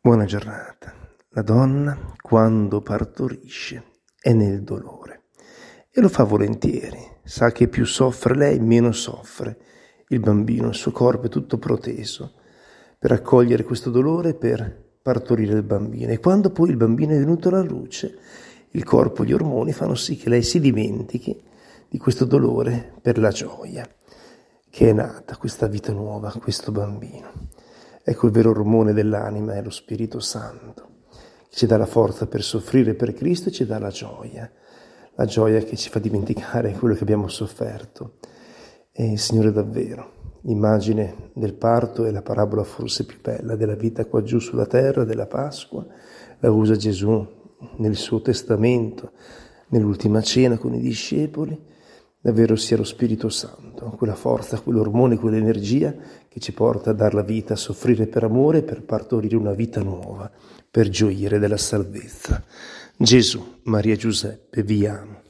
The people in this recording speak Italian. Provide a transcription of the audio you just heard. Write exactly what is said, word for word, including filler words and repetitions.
Buona giornata. La donna, quando partorisce, è nel dolore e lo fa volentieri. Sa che più soffre lei, meno soffre il bambino. Il suo corpo è tutto proteso per accogliere questo dolore e per partorire il bambino. E quando poi il bambino è venuto alla luce, il corpo e gli ormoni fanno sì che lei si dimentichi di questo dolore per la gioia che è nata, questa vita nuova, questo bambino. Ecco, il vero ormone dell'anima è lo Spirito Santo, che ci dà la forza per soffrire per Cristo e ci dà la gioia, la gioia che ci fa dimenticare quello che abbiamo sofferto. E il Signore davvero, l'immagine del parto è la parabola forse più bella della vita qua giù sulla terra, della Pasqua, la usa Gesù nel suo testamento, nell'ultima cena con i discepoli. Davvero sia lo Spirito Santo, quella forza, quell'ormone, quell'energia che ci porta a dar la vita, a soffrire per amore, per partorire una vita nuova, per gioire della salvezza. Gesù, Maria e Giuseppe, vi amo.